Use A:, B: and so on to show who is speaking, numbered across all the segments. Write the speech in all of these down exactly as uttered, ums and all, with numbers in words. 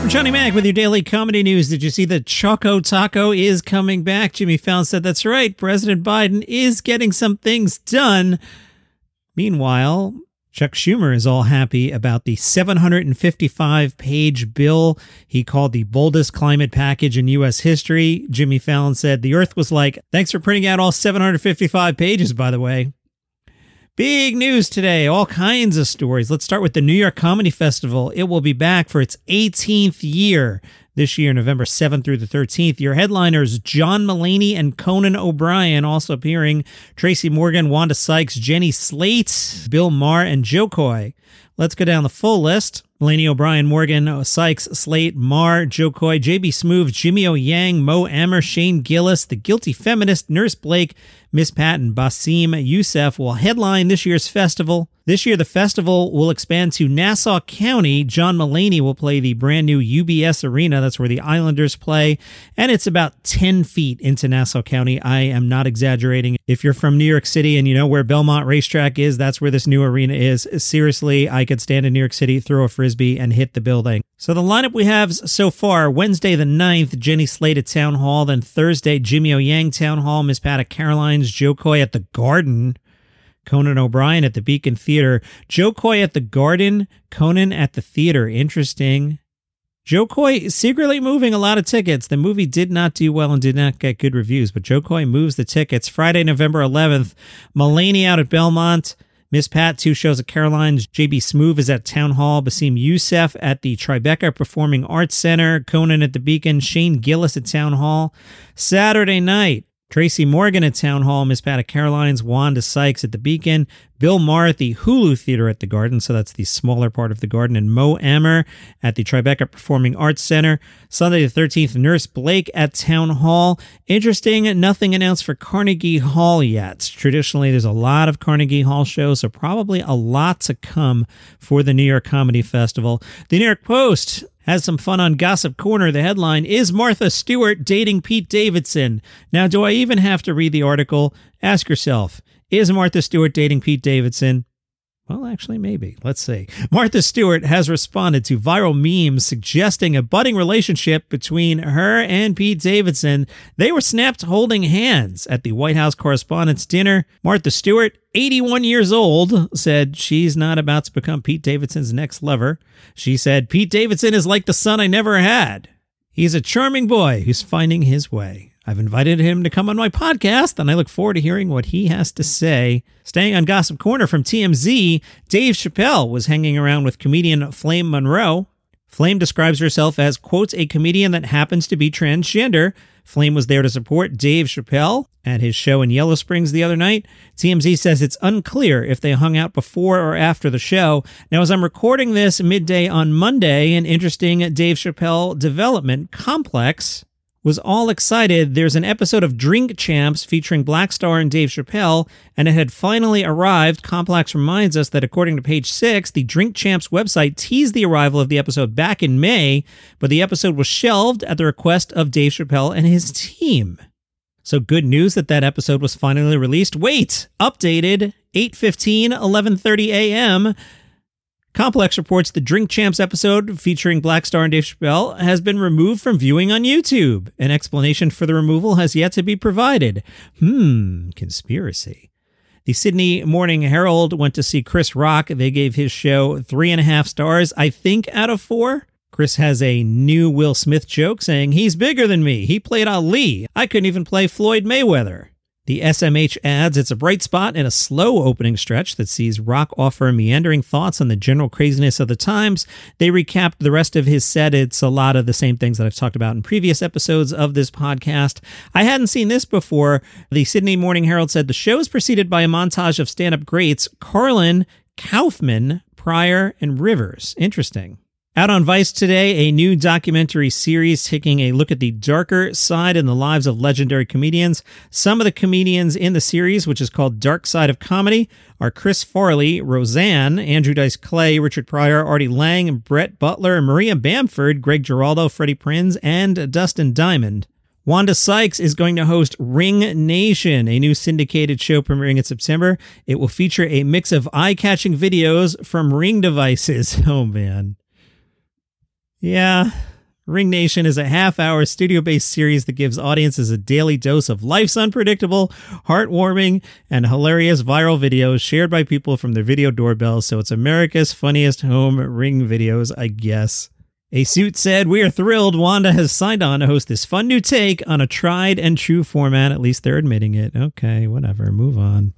A: Johnny Mac with your daily comedy news. Did you see that Choco Taco is coming back? Jimmy Fallon said that's right. President Biden is getting some things done. Meanwhile, Chuck Schumer is all happy about the seven hundred fifty-five page bill he called the boldest climate package in U S history. Jimmy Fallon said the Earth was like, thanks for printing out all seven hundred fifty-five pages, by the way. Big news today, all kinds of stories. Let's start with the New York Comedy Festival. It will be back for its eighteenth year this year, November seventh through the thirteenth. Your headliners, John Mulaney and Conan O'Brien, also appearing. Tracy Morgan, Wanda Sykes, Jenny Slate, Bill Maher, and Joe Coy. Let's go down the full list. Mulaney, O'Brien, Morgan, Sykes, Slate, Maher, Joe Coy, J B. Smoove, Jimmy O. Yang, Mo Amer, Shane Gillis, The Guilty Feminist, Nurse Blake, Miss Pat, and Basim Youssef will headline this year's festival. This year, the festival will expand to Nassau County. John Mulaney will play the brand new U B S Arena. That's where the Islanders play. And it's about ten feet into Nassau County. I am not exaggerating. If you're from New York City and you know where Belmont Racetrack is, that's where this new arena is. Seriously, I could stand in New York City, throw a frisbee, and hit the building. So the lineup we have so far, Wednesday the ninth, Jenny Slate at Town Hall. Then Thursday, Jimmy O. Yang Town Hall, Miss Pat at Caroline's, Joe Coy at the Garden, Conan O'Brien at the Beacon Theater, Joe Coy at the Garden, Conan at the Theater. Interesting. Joe Coy secretly moving a lot of tickets. The movie did not do well and did not get good reviews, but Joe Coy moves the tickets. Friday, November eleventh, Mulaney out at Belmont, Miss Pat, two shows at Caroline's, J B. Smoove is at Town Hall, Basim Youssef at the Tribeca Performing Arts Center, Conan at the Beacon, Shane Gillis at Town Hall. Saturday night, Tracy Morgan at Town Hall, Miss Pat at Caroline's, Wanda Sykes at the Beacon, Bill Maher at the Hulu Theater at the Garden, so that's the smaller part of the Garden, and Mo Amer at the Tribeca Performing Arts Center. Sunday the thirteenth, Nurse Blake at Town Hall. Interesting, nothing announced for Carnegie Hall yet. Traditionally, there's a lot of Carnegie Hall shows, so probably a lot to come for the New York Comedy Festival. The New York Post has some fun on Gossip Corner. The headline, is Martha Stewart dating Pete Davidson? Now, do I even have to read the article? Ask yourself, is Martha Stewart dating Pete Davidson? Well, actually, maybe. Let's see. Martha Stewart has responded to viral memes suggesting a budding relationship between her and Pete Davidson. They were snapped holding hands at the White House Correspondents' Dinner. Martha Stewart, eighty-one years old, said she's not about to become Pete Davidson's next lover. She said, Pete Davidson is like the son I never had. He's a charming boy who's finding his way. I've invited him to come on my podcast, and I look forward to hearing what he has to say. Staying on Gossip Corner from T M Z, Dave Chappelle was hanging around with comedian Flame Monroe. Flame describes herself as, quote, a comedian that happens to be transgender. Flame was there to support Dave Chappelle at his show in Yellow Springs the other night. T M Z says it's unclear if they hung out before or after the show. Now, as I'm recording this midday on Monday, an interesting Dave Chappelle development, Complex was all excited. There's an episode of Drink Champs featuring Black Star and Dave Chappelle, and it had finally arrived. Complex reminds us that according to Page Six, the Drink Champs website teased the arrival of the episode back in May, but the episode was shelved at the request of Dave Chappelle and his team. So good news that that episode was finally released. Wait, updated, eight fifteen, eleven thirty a.m., Complex reports the Drink Champs episode featuring Black Star and Dave Chappelle has been removed from viewing on YouTube. An explanation for the removal has yet to be provided. Hmm, conspiracy. The Sydney Morning Herald went to see Chris Rock. They gave his show three and a half stars, I think, out of four. Chris has a new Will Smith joke saying, he's bigger than me. He played Ali. I couldn't even play Floyd Mayweather. The S M H adds it's a bright spot in a slow opening stretch that sees Rock offer meandering thoughts on the general craziness of the times. They recapped the rest of his set. It's a lot of the same things that I've talked about in previous episodes of this podcast. I hadn't seen this before. The Sydney Morning Herald said the show is preceded by a montage of stand-up greats Carlin, Kaufman, Pryor, and Rivers. Interesting. Out on Vice today, a new documentary series taking a look at the darker side in the lives of legendary comedians. Some of the comedians in the series, which is called Dark Side of Comedy, are Chris Farley, Roseanne, Andrew Dice Clay, Richard Pryor, Artie Lang, Brett Butler, Maria Bamford, Greg Giraldo, Freddie Prinze, and Dustin Diamond. Wanda Sykes is going to host Ring Nation, a new syndicated show premiering in September. It will feature a mix of eye-catching videos from Ring devices. Oh, man. Yeah, Ring Nation is a half-hour studio-based series that gives audiences a daily dose of life's unpredictable, heartwarming, and hilarious viral videos shared by people from their video doorbells, so it's America's funniest home Ring videos, I guess. A Suit said, "We are thrilled Wanda has signed on to host this fun new take on a tried and true format." At least they're admitting it. Okay, whatever, move on.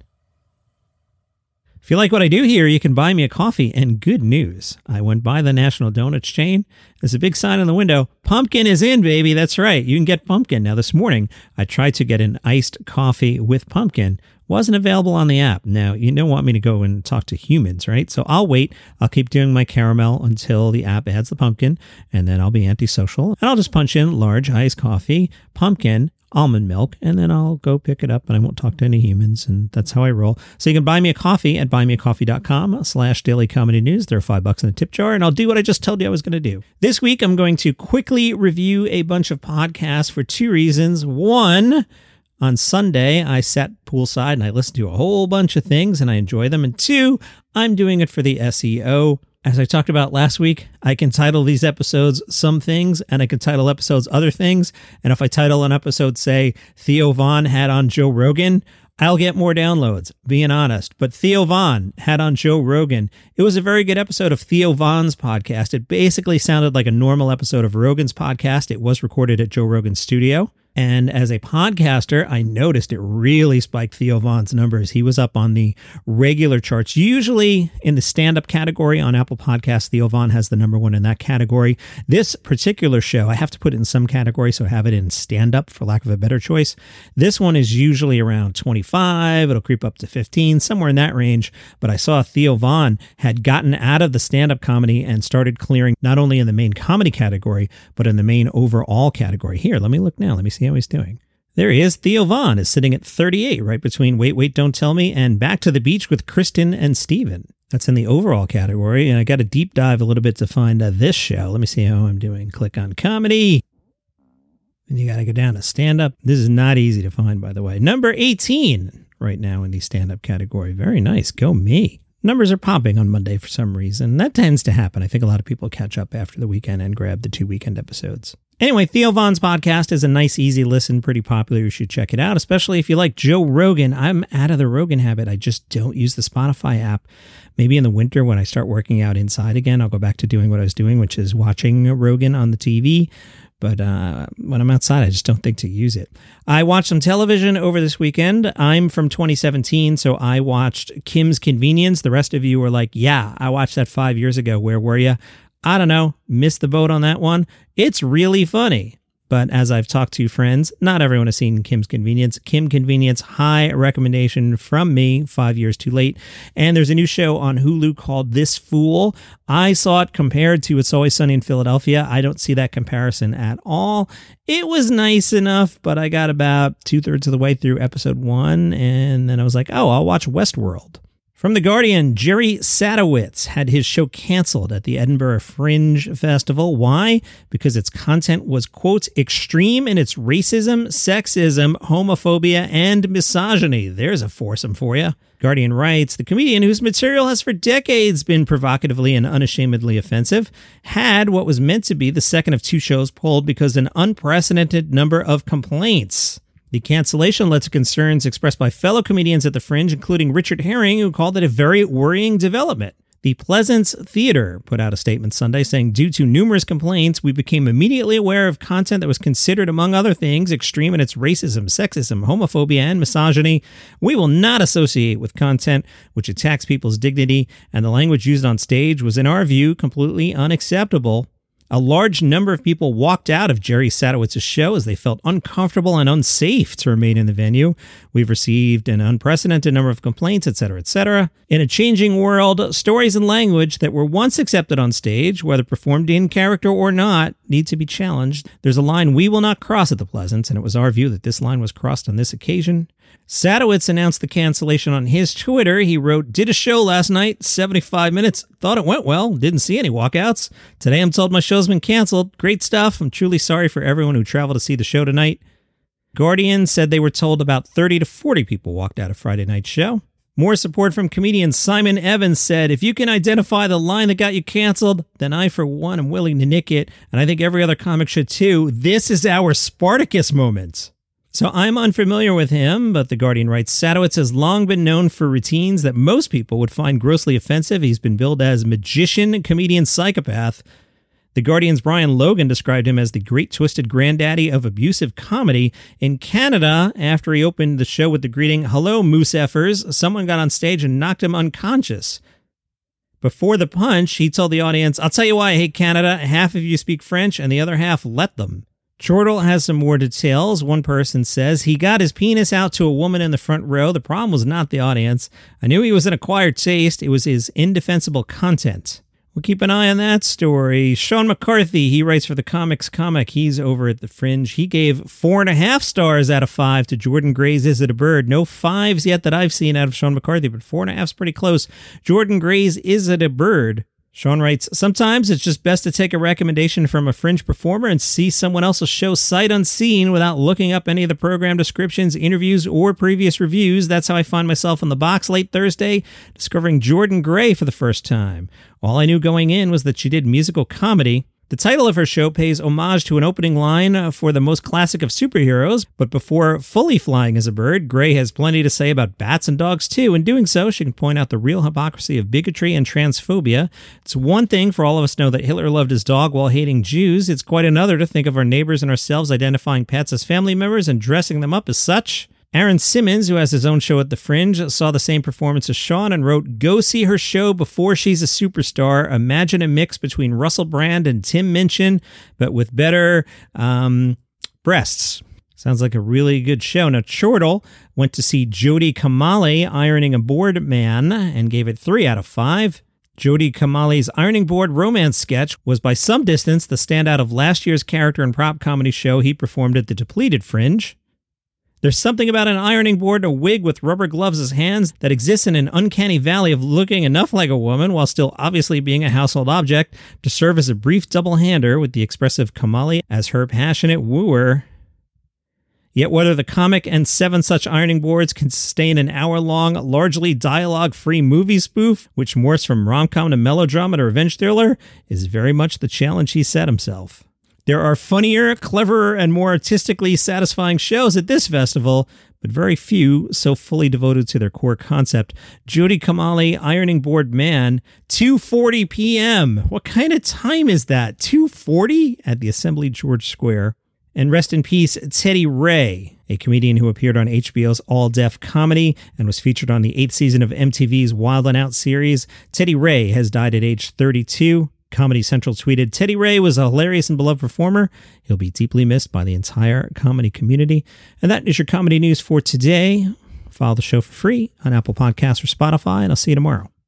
A: If you like what I do here, you can buy me a coffee, and good news. I went by the National Donuts chain. There's a big sign on the window. Pumpkin is in, baby. That's right. You can get pumpkin. Now, this morning, I tried to get an iced coffee with pumpkin. Wasn't available on the app. Now, you don't want me to go and talk to humans, right? So I'll wait. I'll keep doing my caramel until the app adds the pumpkin, and then I'll be antisocial. And I'll just punch in large iced coffee, pumpkin, almond milk, and then I'll go pick it up and I won't talk to any humans, and that's how I roll. So you can buy me a coffee at buymeacoffee.com slash daily comedy news. There are five bucks in the tip jar, and I'll do what I just told you I was going to do. This week, I'm going to quickly review a bunch of podcasts for two reasons. One, on Sunday, I sat poolside and I listened to a whole bunch of things and I enjoy them. And two, I'm doing it for the S E O. As I talked about last week, I can title these episodes Some Things, and I can title episodes Other Things. And if I title an episode, say, Theo Von had on Joe Rogan, I'll get more downloads, being honest. But Theo Von had on Joe Rogan. It was a very good episode of Theo Von's podcast. It basically sounded like a normal episode of Rogan's podcast. It was recorded at Joe Rogan's studio. And as a podcaster, I noticed it really spiked Theo Von's numbers. He was up on the regular charts. Usually in the stand-up category on Apple Podcasts, Theo Von has the number one in that category. This particular show, I have to put it in some category, so I have it in stand-up, for lack of a better choice. This one is usually around twenty-five. It'll creep up to fifteen, somewhere in that range. But I saw Theo Von had gotten out of the stand-up comedy and started clearing not only in the main comedy category, but in the main overall category. Here, let me look now. Let me see how he's doing. There he is. Theo Von is sitting at thirty-eight, right between Wait, Wait, Don't Tell Me and Back to the Beach with Kristen and Steven. That's in the overall category, and I got to deep dive a little bit to find uh, this show. Let me see how I'm doing. Click on comedy, and you got to go down to stand-up. This is not easy to find, by the way. Number eighteen right now in the stand-up category. Very nice. Go me. Numbers are popping on Monday for some reason. That tends to happen. I think a lot of people catch up after the weekend and grab the two weekend episodes. Anyway, Theo Von's podcast is a nice, easy listen, pretty popular. You should check it out, especially if you like Joe Rogan. I'm out of the Rogan habit. I just don't use the Spotify app. Maybe in the winter when I start working out inside again, I'll go back to doing what I was doing, which is watching Rogan on the T V. But uh, when I'm outside, I just don't think to use it. I watched some television over this weekend. I'm from twenty seventeen, so I watched Kim's Convenience. The rest of you were like, yeah, I watched that five years ago. Where were you? I don't know. Missed the boat on that one. It's really funny. But as I've talked to friends, not everyone has seen Kim's Convenience. Kim Convenience, high recommendation from me, five years too late. And there's a new show on Hulu called This Fool. I saw it compared to It's Always Sunny in Philadelphia. I don't see that comparison at all. It was nice enough, but I got about two-thirds of the way through episode one, and then I was like, oh, I'll watch Westworld. From The Guardian, Jerry Sadowitz had his show canceled at the Edinburgh Fringe Festival. Why? Because its content was, quote, extreme in its racism, sexism, homophobia, and misogyny. There's a foursome for you. Guardian writes, the comedian, whose material has for decades been provocatively and unashamedly offensive, had what was meant to be the second of two shows pulled because an unprecedented number of complaints. The cancellation led to concerns expressed by fellow comedians at the Fringe, including Richard Herring, who called it a very worrying development. The Pleasance Theater put out a statement Sunday saying, due to numerous complaints, we became immediately aware of content that was considered, among other things, extreme in its racism, sexism, homophobia, and misogyny. We will not associate with content which attacks people's dignity, and the language used on stage was, in our view, completely unacceptable. A large number of people walked out of Jerry Sadowitz's show as they felt uncomfortable and unsafe to remain in the venue. We've received an unprecedented number of complaints, et cetera, et cetera. In a changing world, stories and language that were once accepted on stage, whether performed in character or not, need to be challenged. There's a line we will not cross at the Pleasance, and it was our view that this line was crossed on this occasion. Sadowitz announced the cancellation on his Twitter. He wrote, did a show last night, seventy-five minutes. Thought it went well. Didn't see any walkouts. Today I'm told my show's been canceled. Great stuff. I'm truly sorry for everyone who traveled to see the show tonight. Guardian said they were told about thirty to forty people walked out of Friday night's show. More support from comedian Simon Evans said, if you can identify the line that got you canceled, then I, for one, am willing to nick it, and I think every other comic should too. This is our Spartacus moment. So I'm unfamiliar with him, but The Guardian writes, Sadowitz has long been known for routines that most people would find grossly offensive. He's been billed as magician, comedian, psychopath. The Guardian's Brian Logan described him as the great twisted granddaddy of abusive comedy. In Canada, after he opened the show with the greeting, hello, moose effers, someone got on stage and knocked him unconscious. Before the punch, he told the audience, I'll tell you why I hate Canada. Half of you speak French and the other half let them. Chortle has some more details. One person says, he got his penis out to a woman in the front row. The problem was not the audience. I knew he was an acquired taste. It was his indefensible content. We'll keep an eye on that story. Sean McCarthy, he writes for the Comics Comic. He's over at the Fringe. He gave four and a half stars out of five to Jordan Gray's Is It a Bird? No fives yet that I've seen out of Sean McCarthy, but four and a half's pretty close. Jordan Gray's Is It a Bird? Sean writes, sometimes it's just best to take a recommendation from a Fringe performer and see someone else's show sight unseen without looking up any of the program descriptions, interviews, or previous reviews. That's how I find myself in the box late Thursday, discovering Jordan Gray for the first time. All I knew going in was that she did musical comedy. The title of her show pays homage to an opening line for the most classic of superheroes, but before fully flying as a bird, Gray has plenty to say about bats and dogs too. In doing so, she can point out the real hypocrisy of bigotry and transphobia. It's one thing for all of us to know that Hitler loved his dog while hating Jews. It's quite another to think of our neighbors and ourselves identifying pets as family members and dressing them up as such. Aaron Simmons, who has his own show at the Fringe, saw the same performance as Sean and wrote, go see her show before she's a superstar. Imagine a mix between Russell Brand and Tim Minchin, but with better um, breasts. Sounds like a really good show. Now, Chortle went to see Jody Kamali ironing a board man and gave it three out of five. Jody Kamali's ironing board romance sketch was by some distance the standout of last year's character and prop comedy show he performed at the depleted Fringe. There's something about an ironing board, a wig with rubber gloves as hands, that exists in an uncanny valley of looking enough like a woman while still obviously being a household object to serve as a brief double-hander with the expressive Kamali as her passionate wooer. Yet whether the comic and seven such ironing boards can sustain an hour-long, largely dialogue-free movie spoof, which morphs from rom-com to melodrama to revenge thriller, is very much the challenge he set himself. There are funnier, cleverer, and more artistically satisfying shows at this festival, but very few so fully devoted to their core concept. Jody Kamali, Ironing Board Man, two forty p.m. What kind of time is that? two forty at the Assembly George Square. And rest in peace, Teddy Ray, a comedian who appeared on H B O's All Def Comedy and was featured on the eighth season of M T V's Wild 'N Out series. Teddy Ray has died at age thirty-two. Comedy Central tweeted, Teddy Ray was a hilarious and beloved performer. He'll be deeply missed by the entire comedy community. And that is your comedy news for today. Follow the show for free on Apple Podcasts or Spotify, and I'll see you tomorrow.